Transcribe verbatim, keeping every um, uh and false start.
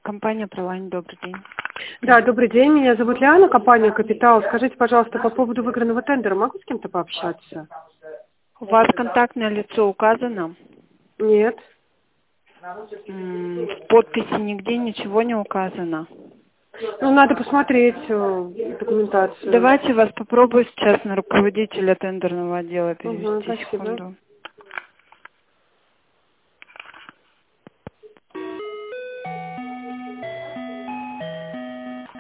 Компания «Пролайн», добрый день. Да, добрый день, меня зовут Лиана, компания «Капитал». Скажите, пожалуйста, по поводу выигранного тендера, могу с кем-то пообщаться? У вас контактное лицо указано? Нет. М, В подписи нигде ничего не указано. Ну, надо посмотреть э, документацию. Давайте вас попробую сейчас на руководителя тендерного отдела Угу, перевести, спасибо. секунду.